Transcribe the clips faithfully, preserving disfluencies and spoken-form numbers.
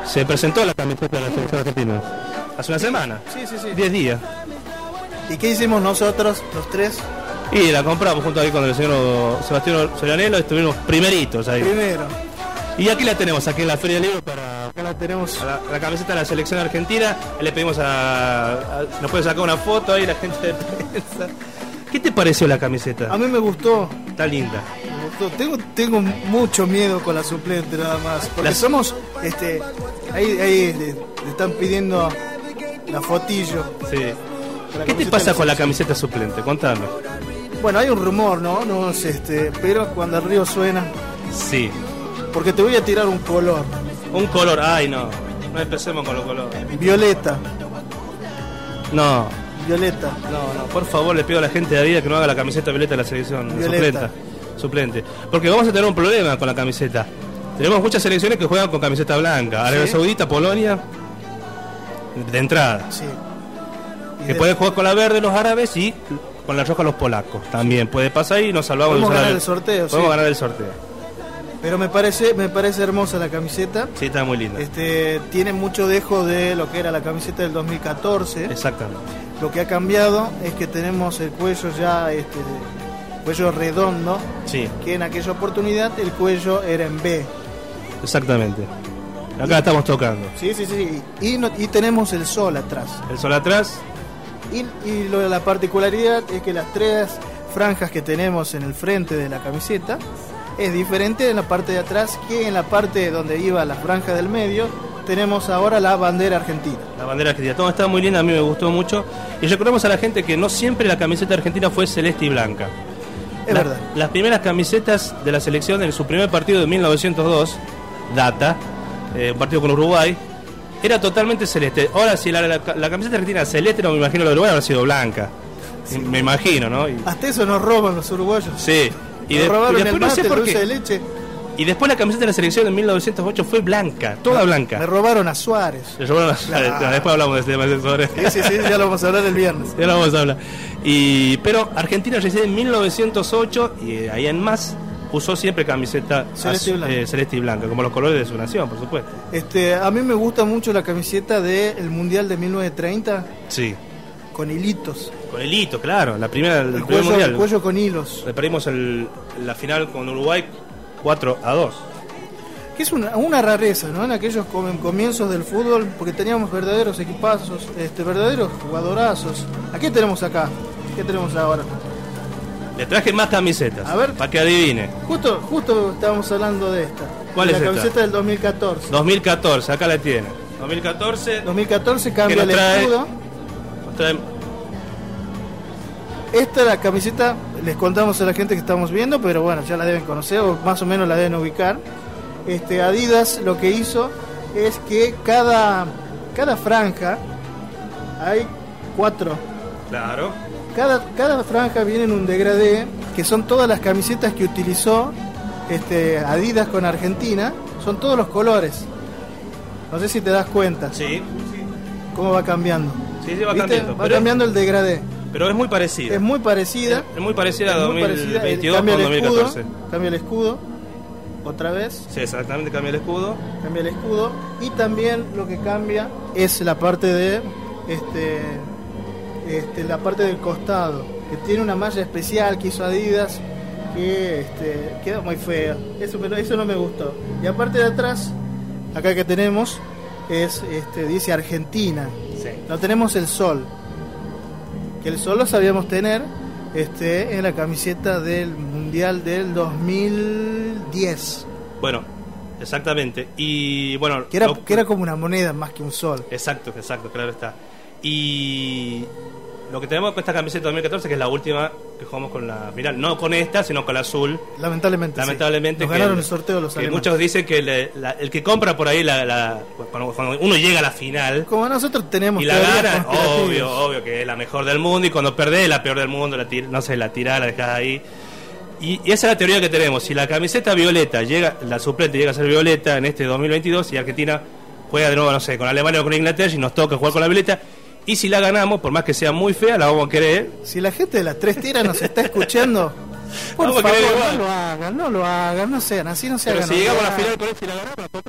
se presentó la camiseta de la selección argentina. Hace una semana. Sí, sí, sí. Diez días. ¿Y qué hicimos nosotros, los tres? Y la compramos junto ahí con el señor Sebastián Sorianelo, estuvimos primeritos ahí. Primero. Y aquí la tenemos, aquí en la Feria del Libro, para acá la tenemos. La, la camiseta de la selección argentina. Le pedimos a, a nos puede sacar una foto ahí la gente de prensa. ¿Qué te pareció la camiseta? A mí me gustó. Está linda. Me gustó. Tengo, tengo mucho miedo con la suplente nada más. Porque Las... somos, este, ahí, ahí le, le están pidiendo la fotillo. Sí. ¿Qué te pasa con la camiseta suplente? Contame. Bueno, hay un rumor, ¿no? No sé, este, pero cuando el río suena. Sí. Porque te voy a tirar un color. Un color, ay no. No empecemos con los colores. Violeta. No. Violeta. No, no, por favor, le pido a la gente de Adidas que no haga la camiseta violeta de la selección suplente. Suplente. Porque vamos a tener un problema con la camiseta. Tenemos muchas selecciones que juegan con camiseta blanca. Arabia ¿Sí? Saudita, Polonia. De entrada. Sí. Que de... pueden jugar con la verde los árabes y con la roja los polacos. También puede pasar y nos salvamos. Podemos ganar el sorteo. Podemos sí. ganar el sorteo. Pero me parece me parece hermosa la camiseta. Sí, está muy linda. Este, tiene mucho dejo de lo que era la camiseta del dos mil catorce. Exactamente. Lo que ha cambiado es que tenemos el cuello ya, este, cuello redondo. Sí. Que en aquella oportunidad el cuello era en B. Exactamente. Acá y, estamos tocando. Sí, sí, sí. Y, no, y tenemos el sol atrás. El sol atrás. Y, y lo, la particularidad es que las tres franjas que tenemos en el frente de la camiseta es diferente en la parte de atrás que en la parte donde iba la franja del medio. Tenemos ahora la bandera argentina. La bandera argentina. Todo está muy linda, a mí me gustó mucho. Y recordamos a la gente que no siempre la camiseta argentina fue celeste y blanca. Es la, verdad. Las primeras camisetas de la selección en su primer partido de mil novecientos dos, data, eh, un partido con Uruguay, era totalmente celeste. Ahora, si la, la, la camiseta argentina celeste, no me imagino la de Uruguay habrá sido blanca. Sí. Me imagino, ¿no? Y... Hasta eso nos roban los uruguayos. Sí. Y, de, robaron y después el mate, no sé por qué. De leche. Y después la camiseta de la selección en mil novecientos ocho fue blanca, toda me, blanca. Me robaron a Suárez. Le robaron a Suárez. Claro. Después hablamos de este tema de Suárez. Sí, sí, sí, ya lo vamos a hablar el viernes. Ya lo vamos a hablar. Y, pero Argentina reside en mil novecientos ocho y ahí en más usó siempre camiseta celeste y blanca, eh, celeste y blanca, como los colores de su nación, por supuesto. Este, a mí me gusta mucho la camiseta del Mundial de mil novecientos treinta. Sí. Con hilitos. Con hilito, claro. La primera, el, el, el cuello, primer mundial. El cuello con hilos. Le perdimos el, la final con Uruguay cuatro a dos. Que es una, una rareza, ¿no? En aquellos comienzos del fútbol, porque teníamos verdaderos equipazos, este, verdaderos jugadorazos. ¿A qué tenemos acá? ¿Qué tenemos ahora? Le traje más camisetas. A ver. Para que adivine. Justo, justo estábamos hablando de esta. ¿Cuál de es la esta? camiseta del dos mil catorce. dos mil catorce, acá la tiene. dos mil catorce. dos mil catorce cambia el trae, escudo. Nos trae... Esta es la camiseta, les contamos a la gente que estamos viendo, pero bueno, ya la deben conocer o más o menos la deben ubicar. Este, Adidas lo que hizo es que cada, cada franja hay cuatro. Claro. Cada, cada franja viene en un degradé, que son todas las camisetas que utilizó este, Adidas con Argentina, son todos los colores. No sé si te das cuenta. Sí. ¿Cómo va cambiando? Sí, sí, va cambiando. Va cambiando el degradé. Pero es muy parecida. Es muy parecida. Es, es muy parecida a dos mil veintidós con dos mil catorce. Cambia el escudo. Otra vez. Sí, exactamente, cambia el escudo. Cambia el escudo. Y también lo que cambia es la parte de este, este la parte del costado, que tiene una malla especial que hizo Adidas, que este, queda muy fea. Eso, eso no me gustó. Y aparte de atrás, acá que tenemos, es este, dice Argentina. Sí. No tenemos el sol. Que el sol lo sabíamos tener este, en la camiseta del Mundial del dos mil diez. Bueno, exactamente. Y bueno, que era, lo, que era como una moneda más que un sol. Exacto, exacto, claro está. Y lo que tenemos con esta camiseta dos mil catorce, que es la última que jugamos con la final, no con esta, sino con la azul. Lamentablemente. Lamentablemente. Sí. Nos ganaron el sorteo los que alemanes. Muchos dicen que le, la, el que compra por ahí, la, la, cuando, cuando uno llega a la final. Como nosotros tenemos. Y la gana, obvio, obvio que es la mejor del mundo. Y cuando perdés, la peor del mundo, la tir, no sé, la tirás, la dejás ahí. Y, y esa es la teoría que tenemos. Si la camiseta violeta llega, la suplente llega a ser violeta en este dos mil veintidós y Argentina juega de nuevo, no sé, con Alemania o con Inglaterra y nos toca jugar con la violeta. Y si la ganamos, por más que sea muy fea, la vamos a querer. Si la gente de las tres tiras nos está escuchando, por favor, no lo hagan, no lo hagan, no sean así, no se Pero hagan. si llegamos a la final con él y la ganamos, la compramos.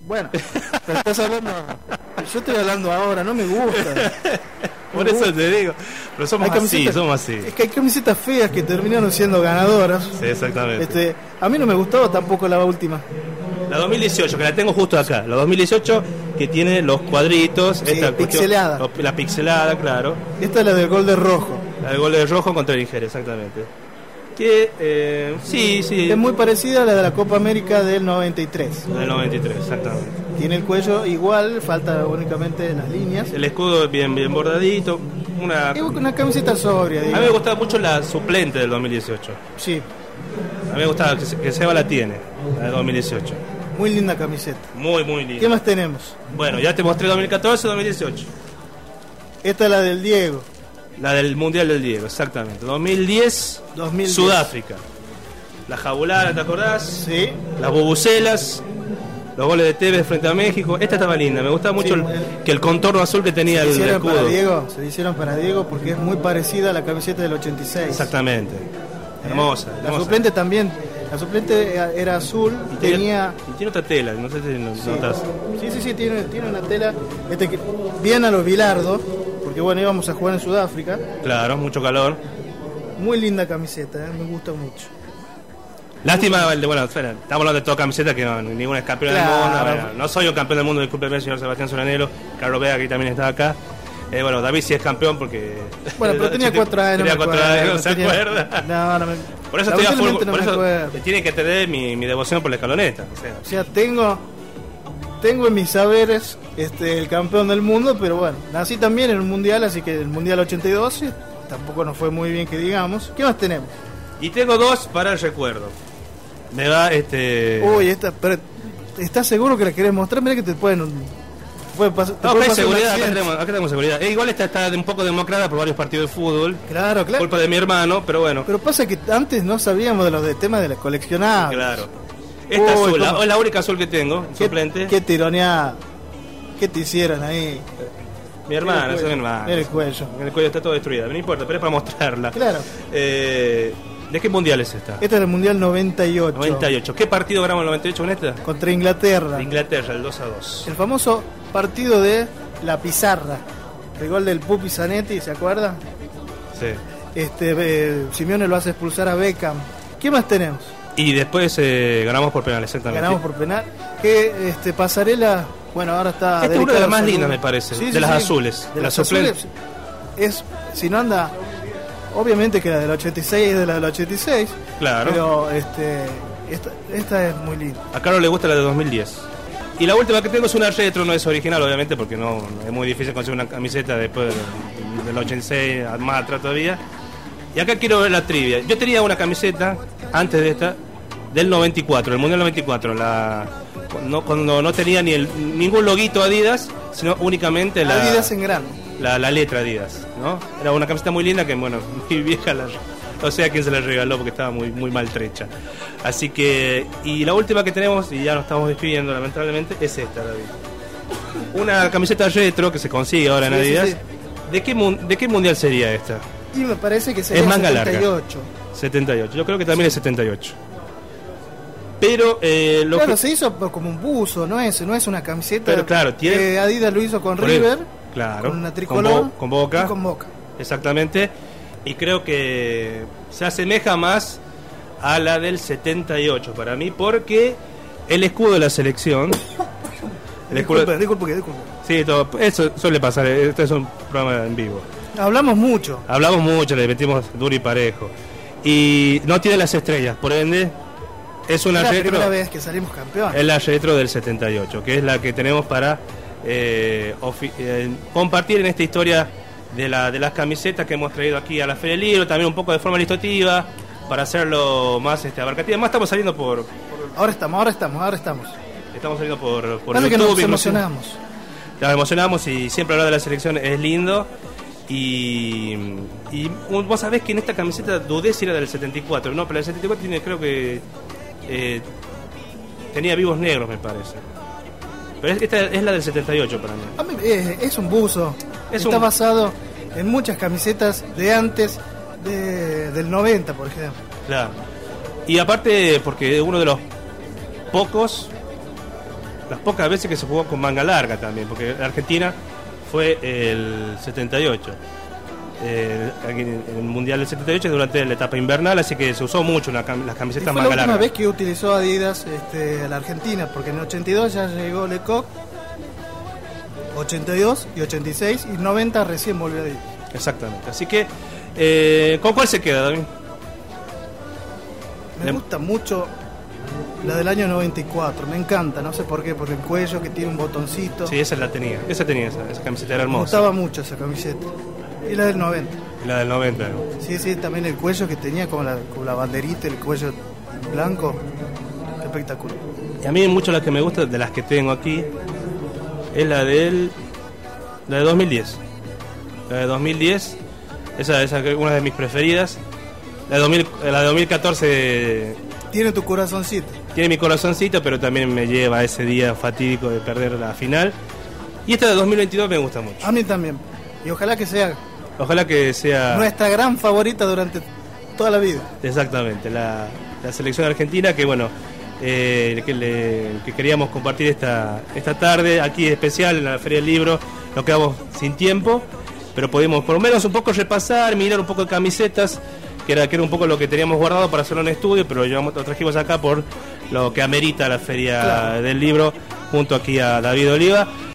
Bueno, pero estás hablando. Yo estoy hablando ahora, no me gusta. Por no eso gusta. Te digo. Pero somos así, somos así. Es que hay camisetas feas que terminaron siendo ganadoras. Sí, exactamente. Este, a mí no me gustó tampoco la última. La dos mil dieciocho, que la tengo justo acá. La dos mil dieciocho, que tiene los cuadritos. Sí, esta pixelada. Cuestión, la pixelada, claro. Esta es la del gol de rojo. La del gol de rojo contra el Nigeria, exactamente. Que, eh, sí, sí. Es muy parecida a la de la Copa América del noventa y tres. Del noventa y tres, exactamente. Tiene el cuello igual, falta únicamente las líneas. El escudo bien bien bordadito. Una, es una camiseta sobria, digamos. A mí me gustaba mucho la suplente del dos mil dieciocho. Sí. A mí me gustaba, que, que Seba la tiene, la del dos mil dieciocho. Muy linda camiseta. Muy, muy linda. ¿Qué más tenemos? Bueno, ya te mostré dos mil catorce y dos mil dieciocho. Esta es la del Diego. La del Mundial del Diego, exactamente. dos mil diez, dos mil diez. Sudáfrica. La jabulada, ¿te acordás? Sí. Las bubucelas, los goles de Tevez frente a México. Esta estaba linda, me gustaba mucho sí, el, el, que el contorno azul que tenía el escudo. Para Diego, se hicieron para Diego porque es muy parecida a la camiseta del ochenta y seis. Exactamente. Hermosa. La hermosa. suplente también. La suplente era azul y tenía, tenía... Y tiene otra tela, no sé si sí. notas. Sí, sí, sí, tiene, tiene una tela este que, bien a los Bilardo. Porque bueno, íbamos a jugar en Sudáfrica. Claro, mucho calor. Muy linda camiseta, ¿eh? Me gusta mucho. Lástima, bueno, espera, estamos hablando de toda camiseta que no, ninguna es campeón claro. del mundo. Bueno, no soy un campeón del mundo, discúlpeme, señor Sebastián Solanero. Carlos Vega, que también está acá. Eh, bueno, David sí es campeón porque... Bueno, pero tenía cuatro años. Tenía cuatro años, no se tenía... acuerda. No, no me... Por eso estoy a full, no por eso tiene que tener mi, mi devoción por la escaloneta. O sea, o sea tengo... Tengo en mis saberes este, el campeón del mundo, pero bueno, nací también en un mundial, así que el mundial ochenta y dos tampoco nos fue muy bien que digamos. ¿Qué más tenemos? Y tengo dos para el recuerdo. Me va este... Uy, esta, pero ¿estás seguro que la querés mostrar? Mira que te pueden... Puede pasar, no, acá hay seguridad, acá tenemos, acá tenemos seguridad. E igual esta está un poco democrada por varios partidos de fútbol. Claro, claro. Culpa de mi hermano, pero bueno. Pero pasa que antes no sabíamos de los de temas de las coleccionables. Claro. Esta Uy, azul, la, es la única azul que tengo, ¿Qué, suplente. Qué tironeada. ¿Qué te hicieron ahí? Mi hermana, es mi hermana. Mira el cuello. El cuello está todo destruido, no importa, pero es para mostrarla. Claro. Eh, ¿De qué mundial es esta? Esta es el mundial noventa y ocho. noventa y ocho. ¿Qué partido ganamos el noventa y ocho con esta? Contra Inglaterra. Inglaterra, el dos a dos. El famoso partido de la pizarra. El gol del Pupi Zanetti, ¿se acuerda? Sí. Este, eh, Simeone lo hace expulsar a Beckham. ¿Qué más tenemos? Y después eh, ganamos por penal, exactamente. Ganamos por penal. Que este, Pasarela, bueno, ahora está... Esta es una de las más lindas, me parece, sí, de sí, las sí. azules. De las azules. Es, si no anda... Obviamente que la del ochenta y seis es de la del ochenta y seis. Claro. Pero este, esta, esta es muy linda. A Carlos le gusta la de dos mil diez. Y la última que tengo es una retro, no es original, obviamente, porque no es muy difícil conseguir una camiseta después del, del ochenta y seis, más atrás todavía. Y acá quiero ver la trivia. Yo tenía una camiseta, antes de esta, del noventa y cuatro, el Mundial noventa y cuatro, la, no, cuando no tenía ni el, ningún loguito Adidas, sino únicamente la... Adidas en grande. La, la letra Adidas, ¿no? Era una camiseta muy linda que, bueno, mi vieja la... No sé a quién se la regaló porque estaba muy muy maltrecha. Así que... Y la última que tenemos, y ya nos estamos despidiendo lamentablemente, es esta, David. Una camiseta retro que se consigue ahora en sí, Adidas. Sí, sí. ¿De qué, ¿De qué mundial sería esta? Y me parece que sería es manga setenta y ocho. Larga. setenta y ocho. Yo creo que también es setenta y ocho. Pero eh, lo claro, que... se hizo como un buzo, no es, no es una camiseta. Pero claro, tiene... que Adidas lo hizo con River, el... claro, con una tricolor, con, bo... con Boca, y con Boca. Exactamente. Y creo que se asemeja más a la del setenta y ocho para mí, porque el escudo de la selección... El disculpe, escudo... disculpe, disculpe. Sí, todo, eso suele pasar, esto es un programa en vivo. Hablamos mucho. Hablamos mucho, le metimos duro y parejo. Y no tiene las estrellas, por ende... Es una es la retro, primera vez que salimos campeones. Es la retro del setenta y ocho, que es la que tenemos para eh, ofi- eh, compartir en esta historia de, la, de las camisetas que hemos traído aquí a la Feria del Libro, también un poco de forma ilustrativa, para hacerlo más este, abarcativo. Además estamos saliendo por, por... Ahora estamos, ahora estamos, ahora estamos. Estamos saliendo por, por YouTube. Que nos emocionamos. Nos emocionamos y siempre hablar de la selección es lindo. Y, y vos sabés que en esta camiseta dudé si era del setenta y cuatro, no, pero el setenta y cuatro tiene, creo que eh, tenía vivos negros, me parece. Pero esta es la del setenta y ocho para mí. A mí es, es un buzo. Es Está un... basado en muchas camisetas de antes de, del noventa, por ejemplo. Claro. Y aparte, porque es uno de los pocos las pocas veces que se jugó con manga larga también, porque Argentina fue el setenta y ocho. Eh, en el Mundial del setenta y ocho durante la etapa invernal, así que se usó mucho una, las camisetas manga larga. Fue la última vez que utilizó Adidas este, a la Argentina, porque en el ochenta y dos ya llegó Lecoq, ochenta y dos y ochenta y seis, y noventa recién volvió Adidas. Exactamente, así que eh, ¿con cuál se queda, David? Me gusta mucho la del año noventa y cuatro, me encanta, no sé por qué, porque el cuello que tiene un botoncito. Sí, esa la tenía, esa tenía, esa, esa camiseta era hermosa. Me gustaba mucho esa camiseta. Y la del noventa. Y la del noventa, ¿no? Sí, sí, también el cuello que tenía como la, como la banderita, el cuello blanco, espectacular. Y a mí mucho la que me gusta, de las que tengo aquí, es la del la de dos mil diez. La de dos mil diez, esa, esa es una de mis preferidas. La de, dos mil, la de dos mil catorce... Tiene tu corazoncito. Tiene mi corazoncito, pero también me lleva a ese día fatídico de perder la final. Y esta de dos mil veintidós me gusta mucho. A mí también. Y ojalá que sea... Ojalá que sea... nuestra gran favorita durante toda la vida. Exactamente, la, la selección argentina que, bueno, eh, que, le, que queríamos compartir esta, esta tarde, aquí especial en la Feria del Libro. Nos quedamos sin tiempo, pero pudimos por lo menos un poco repasar, mirar un poco de camisetas, que era, que era un poco lo que teníamos guardado para hacerlo en estudio, pero llevamos, lo trajimos acá por lo que amerita la Feria claro. del Libro, junto aquí a David Oliva.